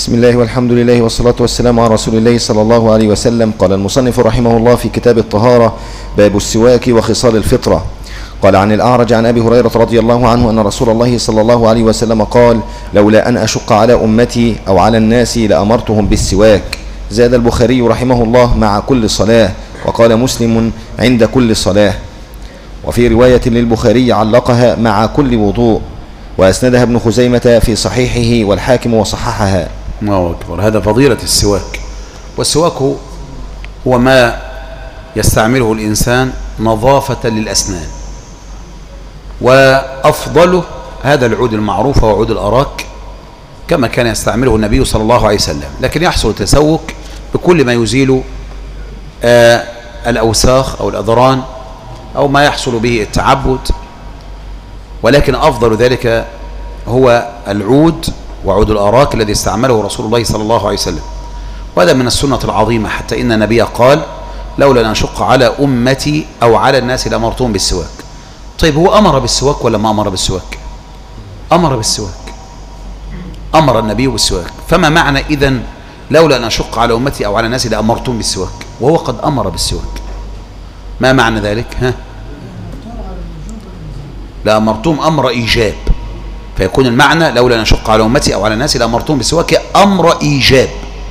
بسم الله والحمد لله والصلاة والسلام على رسول الله صلى الله عليه وسلم. قال المصنف رحمه الله في كتاب الطهارة: باب السواك وخصال الفطرة. قال عن الأعرج عن أبي هريرة رضي الله عنه أن رسول الله صلى الله عليه وسلم قال: لولا أن أشق على أمتي أو على الناس لأمرتهم بالسواك. زاد البخاري رحمه الله: مع كل صلاة. وقال مسلم: عند كل صلاة. وفي رواية للبخاري علقها: مع كل وضوء. وأسندها ابن خزيمة في صحيحه والحاكم وصححها. الله أكبر. هذا فضيلة السواك. والسواك هو ما يستعمله الإنسان نظافة للأسنان، وأفضله هذا العود المعروف وعود الأراك كما كان يستعمله النبي صلى الله عليه وسلم، لكن يحصل التسوك بكل ما يزيل الأوساخ أو الأذران أو ما يحصل به التعبد، ولكن أفضل ذلك هو العود وعود الأراك الذي استعمله رسول الله صلى الله عليه وسلم. وهذا من السنة العظيمة، حتى إن النبي قال: لولا أن أشق على أمتي أو على الناس لأمرتهم بالسواك. طيب، هو أمر بالسواك ولا ما أمر بالسواك؟ أمر بالسواك، أمر النبي بالسواك. فما معنى إذن لولا أن أشق على أمتي أو على الناس لأمرتهم بالسواك وهو قد أمر بالسواك؟ ما معنى ذلك؟ لأمرتهم أمر إيجاب، فيكون المعنى لولا أن أشق على أمتي أو على الناس لأمرتهم بالسواك أمر إيجاب.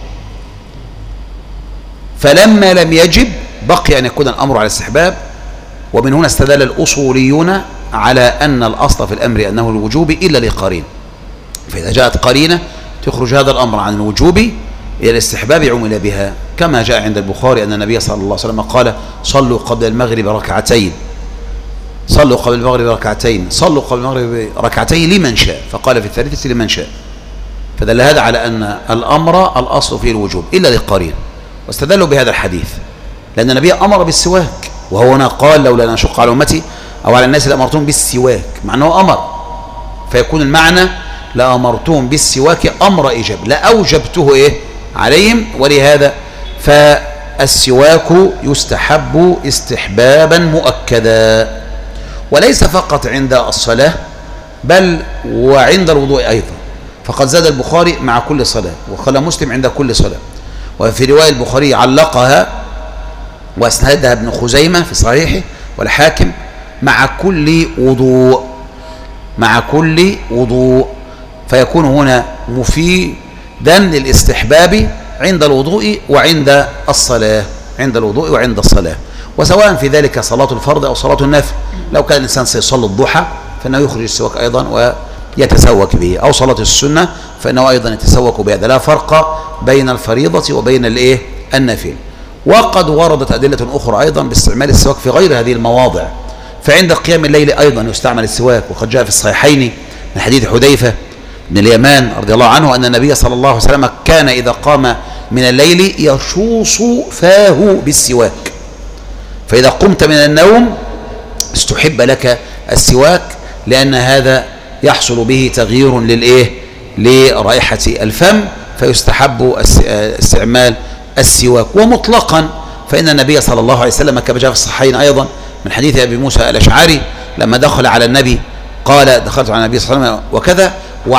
فلما لم يجب بقي أن يكون الأمر على الاستحباب. ومن هنا استدل الأصوليون على أن الأصل في الأمر أنه الوجوب إلا لقرين، فإذا جاءت قرينة تخرج هذا الأمر عن الوجوب إلى الاستحباب عمل بها، كما جاء عند البخاري أن النبي صلى الله عليه وسلم قال: صلوا قبل المغرب ركعتين، صلوا قبل المغرب ركعتين، صلوا قبل المغرب ركعتين لمن شاء، فقال في الثالثة لمن شاء. فدل هذا على أن الأمر الأصل فيه الوجوب إلا لقرين، واستدلوا بهذا الحديث لأن النبي أمر بالسواك، وهو هنا قال: لولا أن أشق على أمتي أو على الناس لأمرتهم بالسواك، مع أنه أمر، فيكون المعنى لأمرتهم بالسواك أمر إيجاب، لأوجبته عليهم. ولهذا فالسواك يستحب استحبابا مؤكدا، وليس فقط عند الصلاة بل وعند الوضوء أيضا. فقد زاد البخاري: مع كل صلاة، وقال مسلم: عند كل صلاة. وفي رواية البخاري علقها وأسندها ابن خزيمة في صحيحه والحاكم: مع كل وضوء، مع كل وضوء. فيكون هنا مفيدا للاستحباب عند الوضوء وعند الصلاة، عند الوضوء وعند الصلاة، وسواء في ذلك صلاة الفرض أو صلاة النفل. لو كان الإنسان سيصلي الضحى فإنه يخرج السواك أيضا ويتسوك به، أو صلاة السنة فإنه أيضا يتسوك بهذا، لا فرق بين الفريضة وبين النافل. وقد وردت أدلة أخرى أيضا باستعمال السواك في غير هذه المواضع. فعند قيام الليل أيضا يستعمل السواك، وقد جاء في الصحيحين من حديث حذيفة بن اليمان رضي الله عنه أن النبي صلى الله عليه وسلم كان إذا قام من الليل يشوص فاه بالسواك، فإذا قمت من النوم استحب لك السواك، لأن هذا يحصل به تغيير لرائحة الفم، فيستحب استعمال السواك. ومطلقا فإن النبي صلى الله عليه وسلم كما جاء في الصحيحين أيضا من حديث أبي موسى الأشعري لما دخل على النبي قال: دخلت على النبي صلى الله عليه وسلم وكذا،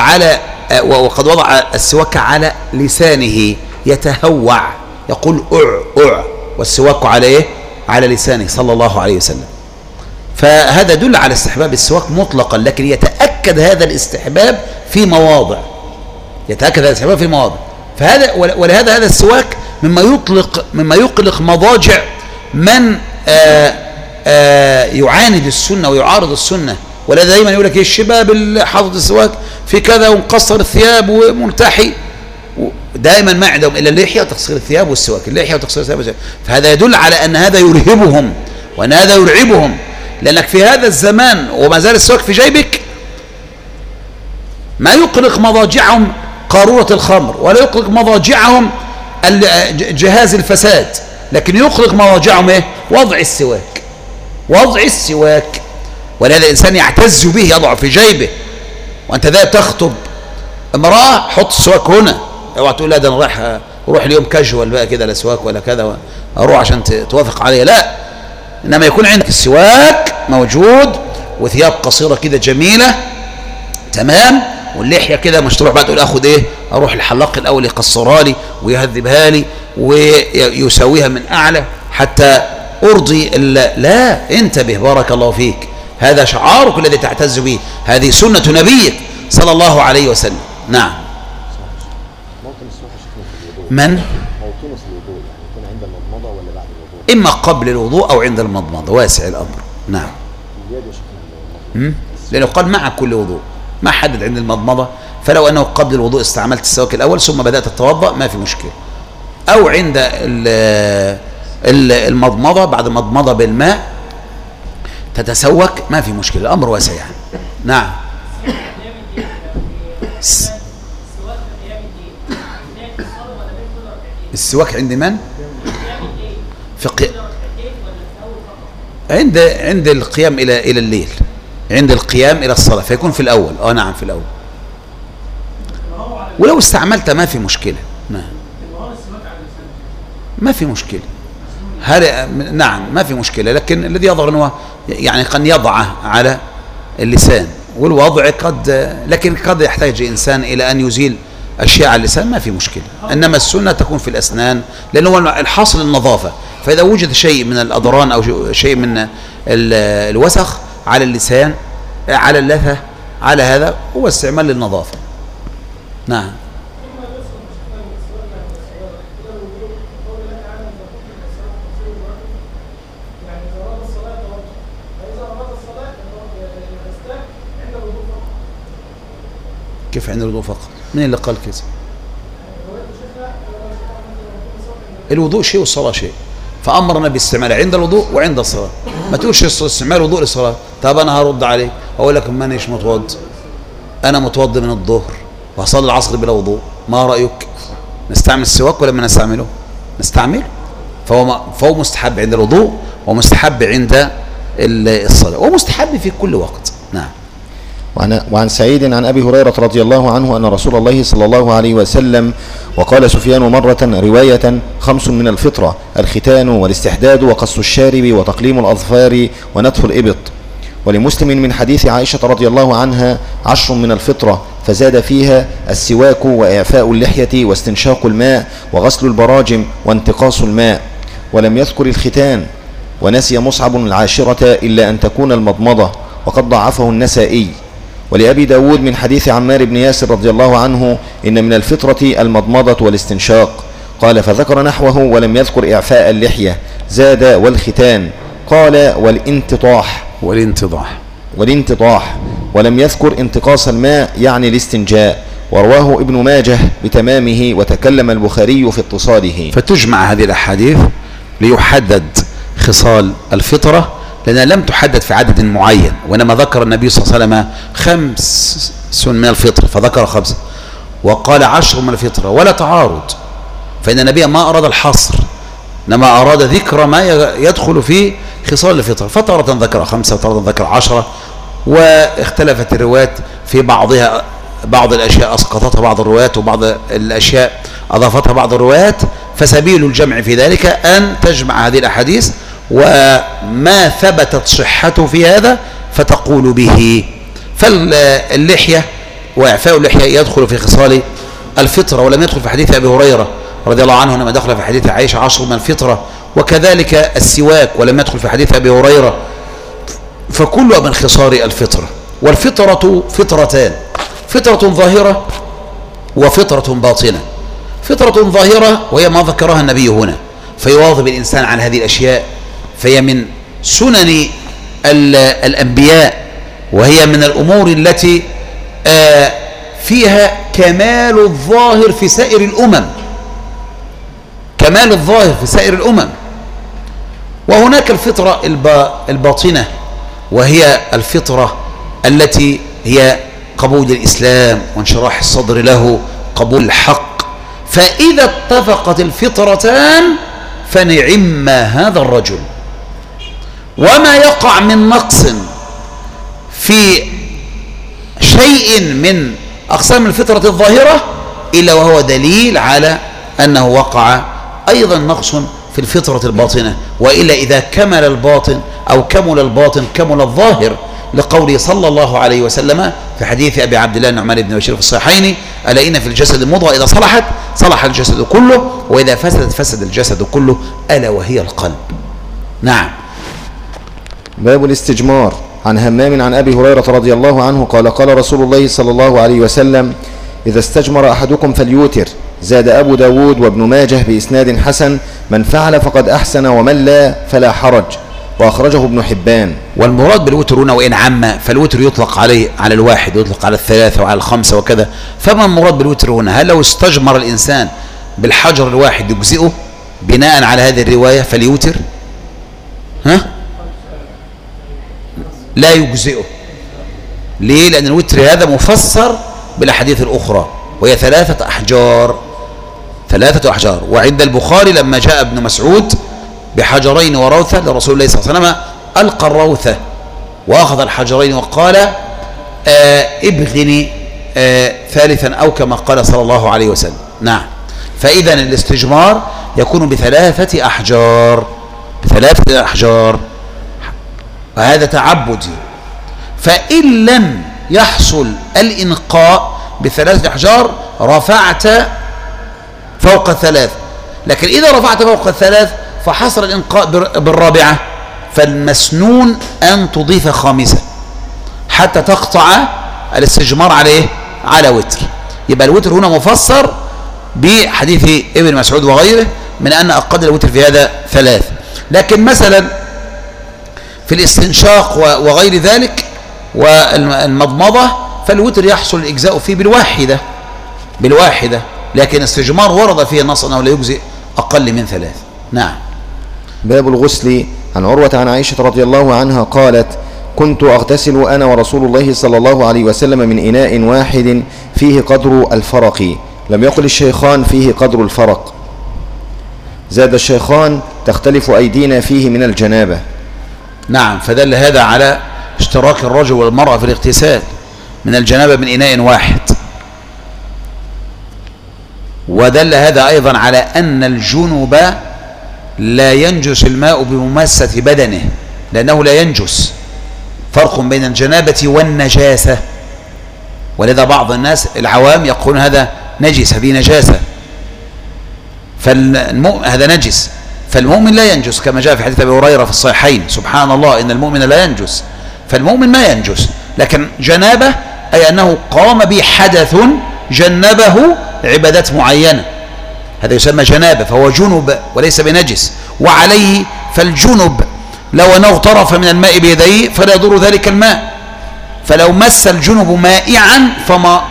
وقد وضع السواك على لسانه يتهوع، يقول أع، والسواك على على لسانه صلى الله عليه وسلم. فهذا يدل على استحباب السواك مطلقا، لكن يتأكد هذا الاستحباب في مواضع، يتأكد هذا الاستحباب في مواضع. فهذا ولهذا هذا السواك مما يقلق مضاجع من يعاند السنة ويعارض السنة. ولذا دايما يقول لك الشباب اللي حاطط السواك في كذا ومقصر الثياب وملتحي، دائما ما عندهم الا اللحيه وتقصير الثياب والسواك، اللحيه وتقصير الثياب والسواك. فهذا يدل على ان هذا يرهبهم وان هذا يرعبهم، لانك في هذا الزمان وما زال السواك في جيبك ما يقلق مضاجعهم قارورة الخمر، ولا يقلق مضاجعهم جهاز الفساد، لكن يقلق مضاجعهم وضع السواك، وضع السواك. ولهذا الإنسان يعتز به، يضع في جيبه. وأنت ذا تخطب امرأة حط السواك هنا، اوعى تقول: لا ده أنا أروح اليوم كاجوال بقى كده لا سواك ولا كذا أروح عشان توافق عليه، لا، إنما يكون عندك السواك موجود وثياب قصيرة كده جميلة تمام، واللحية كده مش تروح بقى تقول اخد ايه، اروح الحلاق الاول يقصرها لي ويهذبها لي ويسويها من اعلى حتى ارضي لا، انتبه بارك الله فيك، هذا شعارك الذي تعتز به، هذه سنة نبيك صلى الله عليه وسلم. نعم. من؟ موطن الوضوء يعني يكون عند المضمضة ولا بعد الوضوء؟ إما قبل الوضوء أو عند المضمضة، واسع الأمر. نعم. لأنه قال مع كل وضوء، ما حدد عند المضمضة، فلو أنه قبل الوضوء استعملت السواك الأول ثم بدأت تتوضأ ما في مشكلة، أو عند المضمضة بعد المضمضة بالماء تتسوك ما في مشكلة، الأمر واسع يعني. نعم. السواك عند من؟ عند القيام إلى الليل، عند القيام إلى الصلاة، فيكون في الأول. نعم في الأول، ولو استعملت ما في مشكلة. نعم ما في مشكلة، نعم ما في مشكلة، لكن الذي يظهر أنه يعني قد يضعه على اللسان، والوضع لكن قد يحتاج إنسان إلى أن يزيل أشياء على اللسان، ما في مشكلة. إنما السنة تكون في الأسنان، لأنه الحاصل النظافة، فإذا وجد شيء من الأضران أو شيء من الوسخ على اللسان على اللثة على هذا هو استعمال للنظافة. نعم. كيف عند الوضوء فقط؟ مين اللي قال كذا؟ الوضوء شيء والصلاة شيء، فأمرنا باستعماله عند الوضوء وعند الصلاة. ما تقولش استعمال الوضوء للصلاة. طب أنا هرد عليك أقول لك مانيش متوضي، أنا متوضي من الظهر وهصلي العصر بلا وضوء، ما رأيك؟ نستعمل السواك ولا ما نستعمله؟ نستعمله، فهو مستحب عند الوضوء ومستحب عند الصلاة ومستحب في كل وقت. نعم. وعن سعيد عن أبي هريرة رضي الله عنه أن رسول الله صلى الله عليه وسلم وقال سفيان مرة رواية 5 من الفطرة: الختان والاستحداد وقص الشارب وتقليم الأظفار ونتف الإبط. ولمسلم من حديث عائشة رضي الله عنها 10 من الفطرة، فزاد فيها السواك وإعفاء اللحية واستنشاق الماء وغسل البراجم وانتقاص الماء، ولم يذكر الختان. ونسي مصعب 10 إلا أن تكون المضمضة، وقد ضعفه النسائي. ولأبي داود من حديث عمار بن ياسر رضي الله عنه: إن من الفطرة المضمضة والاستنشاق. قال فذكر نحوه ولم يذكر إعفاء اللحية، زاد والختان. قال والانتضاح ولم يذكر انتقاص الماء يعني الاستنجاء. ورواه ابن ماجه بتمامه، وتكلم البخاري في اتصاله. فتجمع هذه الأحاديث ليحدد خصال الفطرة، لأنها لم تحدد في عدد معين، وإنما ذكر النبي صلى الله عليه وسلم 5 من الفطر فذكر 5، وقال 10 من الفطرة، ولا تعارض، فإن النبي ما أراد الحصر، إنما أراد ذكر ما يدخل في خصال الفطرة، فترة ذكر 5 وترة ذكر 10، واختلفت الروايات في بعضها، بعض الأشياء أسقطتها بعض الروايات وبعض الأشياء أضافتها بعض الروايات، فسبيل الجمع في ذلك أن تجمع هذه الأحاديث، وما ثبتت صحته في هذا فتقول به. فاللحية وإعفاء اللحية يدخل في خصال الفطرة، ولم يدخل في حديث أبي هريرة رضي الله عنه، إنما دخل في حديث عائشة 10 من الفطرة، وكذلك السواك ولم يدخل في حديث أبي هريرة، فكلها من خصال الفطرة. والفطرة فطرتان: فطرة ظاهرة وفطرة باطنة. فطرة ظاهرة وهي ما ذكرها النبي هنا، فيواظب الإنسان على هذه الأشياء، فهي من سنن الأنبياء، وهي من الأمور التي فيها كمال الظاهر في سائر الأمم، كمال الظاهر في سائر الأمم. وهناك الفطرة الباطنة، وهي الفطرة التي هي قبول الإسلام وانشراح الصدر له، قبول الحق. فإذا اتفقت الفطرتان فنعم هذا الرجل. وما يقع من نقص في شيء من أقسام الفطرة الظاهرة إلا وهو دليل على أنه وقع أيضا نقص في الفطرة الباطنة، وإلا إذا كمل الباطن أو كمل الباطن كمل الظاهر، لقوله صلى الله عليه وسلم في حديث أبي عبد الله النعمان بن بشير في الصحيحين: ألا إن في الجسد مضغة إذا صلحت صلح الجسد كله وإذا فسدت فسد الجسد كله ألا وهي القلب. نعم. باب الاستجمار. عن همام عن أبي هريرة رضي الله عنه قال قال رسول الله صلى الله عليه وسلم: إذا استجمر أحدكم فليوتر. زاد أبو داود وابن ماجه بإسناد حسن: من فعل فقد أحسن ومن لا فلا حرج. وأخرجه ابن حبان. والمراد بالوتر هنا وإن عم، فالوتر يطلق على الواحد ويطلق على الثلاثة وعلى الخمسة وكذا. فما المراد بالوتر هنا؟ هل لو استجمر الإنسان بالحجر الواحد يجزئه بناء على هذه الرواية فليوتر؟ لا يجزئه. ليه؟ لأن الوتر هذا مفسر بالأحاديث الأخرى وهي 3 أحجار. 3 أحجار. وعند البخاري لما جاء ابن مسعود بحجرين وروثة لرسول الله صلى الله عليه وسلم ألقى الروثة وأخذ الحجرين وقال: ابغني ثالثا، أو كما قال صلى الله عليه وسلم. نعم. فإذا الاستجمار يكون ب3 أحجار. ب3 أحجار. وهذا تعبدي. فإن لم يحصل الإنقاء ب3 أحجار رفعت فوق 3، لكن إذا رفعت فوق 3 فحصل الإنقاء بالرابعة، فالمسنون أن تضيف 5 حتى تقطع الاستجمار عليه على وتر. يبقى الوتر هنا مفسر بحديث ابن مسعود وغيره من أن أقل الوتر في هذا 3. لكن مثلا في الاستنشاق وغير ذلك والمضمضة فالوتر يحصل الإجزاء فيه بالواحدة، لكن الاستجمار ورد فيه النص أنه لا يجزئ أقل من 3. نعم. باب الغسل. عن عروة عن عائشة رضي الله عنها قالت: كنت أغتسل أنا ورسول الله صلى الله عليه وسلم من إناء واحد فيه قدر الفرق. لم يقل الشيخان فيه قدر الفرق. زاد الشيخان: تختلف أيدينا فيه من الجنابة. نعم. فدل هذا على اشتراك الرجل والمرأة في الاغتسال من الجنابة من إناء واحد. ودل هذا أيضا على أن الجنب لا ينجس الماء بمماسة بدنه، لأنه لا ينجس. فرق بين الجنابة والنجاسة. ولذا بعض الناس العوام يقولون هذا نجس، هذه نجاسة، هذا نجس. فالمؤمن لا ينجس كما جاء في حديث أبي هريرة في الصحيحين: سبحان الله إن المؤمن لا ينجس. فالمؤمن ما ينجس، لكن جنابه أي أنه قام بحدث جنبه عبادات معينة، هذا يسمى جنابه، فهو جنب وليس بنجس. وعليه فالجنب لو أنه اغترف من الماء بيديه فلا يضر ذلك الماء، فلو مس الجنب مائعا فما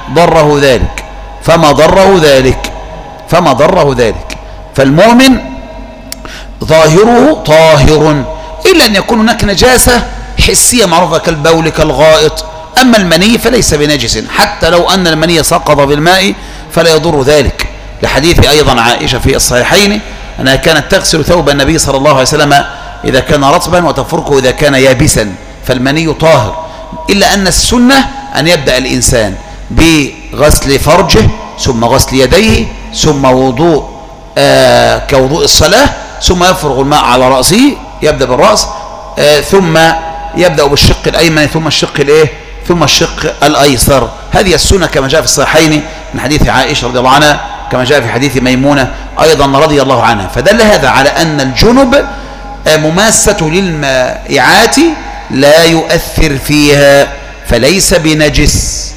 ضره ذلك. فالمؤمن ظاهره طاهر، إلا أن يكون هناك نجاسة حسية معروفة كالبول كالغائط. أما المني فليس بنجس، حتى لو أن المني سقط بالماء فلا يضر ذلك، لحديث أيضا عائشة في الصحيحين أنها كانت تغسل ثوب النبي صلى الله عليه وسلم إذا كان رطبا وتفركه إذا كان يابسا، فالمني طاهر. إلا أن السنة أن يبدأ الإنسان بغسل فرجه ثم غسل يديه ثم وضوء كوضوء الصلاة، ثم يفرغ الماء على رأسه، يبدأ بالرأس ثم يبدأ بالشق الأيمن ثم الشق الأيسر. هذه السنة كما جاء في الصحيحين من حديث عائشة رضي الله عنها، كما جاء في حديث ميمونة أيضا رضي الله عنها. فدل هذا على أن الجنب مماسة للمائعات لا يؤثر فيها فليس بنجس.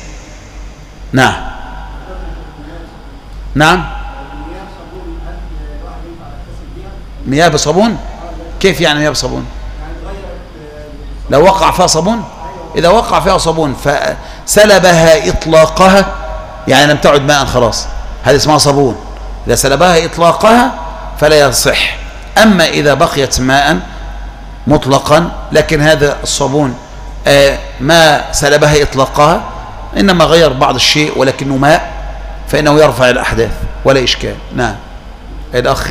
نعم. مياه بصابون؟ كيف يعني مياه بصابون؟ لو وقع فيها صابون؟ إذا وقع فيها صابون فسلبها إطلاقها، يعني لم تعد ماء خلاص، هذه اسمها صابون. إذا سلبها إطلاقها فلا يصح. أما إذا بقيت ماء مطلقا لكن هذا الصابون ما سلبها إطلاقها، إنما غير بعض الشيء ولكنه ماء، فإنه يرفع الأحداث ولا إشكال. نعم. الأخ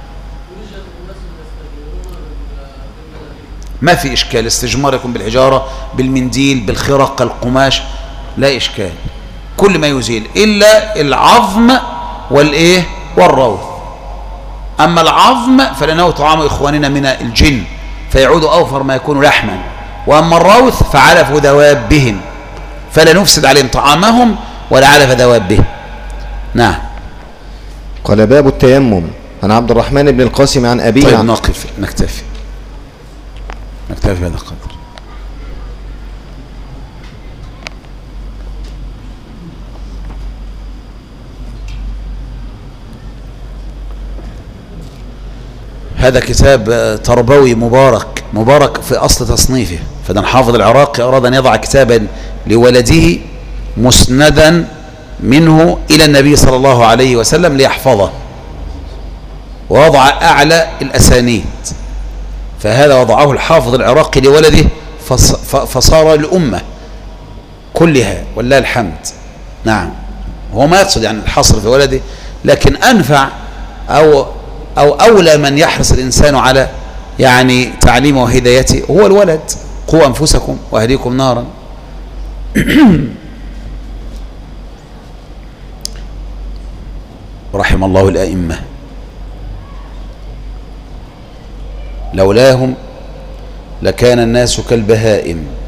ما في إشكال، استجمار يكون بالحجارة بالمنديل بالخرق القماش لا إشكال، كل ما يزيل إلا العظم والروث. أما العظم فلأنه طعام إخواننا من الجن فيعود أوفر ما يكون لحما، وأما الروث فعلف دوابهم، فلا نفسد عليهم طعامهم ولا علف دوابهم. نعم. قال باب التيمم. عن عبد الرحمن بن القاسم عن أبيه. طيب نقف نكتفي بهذا القدر. هذا كتاب تربوي مبارك في أصل تصنيفه. فده حافظ العراقي أراد أن يضع كتابا لولده مسندا منه إلى النبي صلى الله عليه وسلم ليحفظه، ووضع أعلى الأسانيد. فهذا وضعه الحافظ العراقي لولده فصار الأمة كلها ولله الحمد. نعم. هو ما يقصد يعني الحصر في ولده، لكن أنفع أو أولى من يحرص الإنسان على يعني تعليمه وهدايته هو الولد. قوا أنفسكم وأهليكم نارا. رحم الله الأئمة، لولاهم لكان الناس كالبهائم.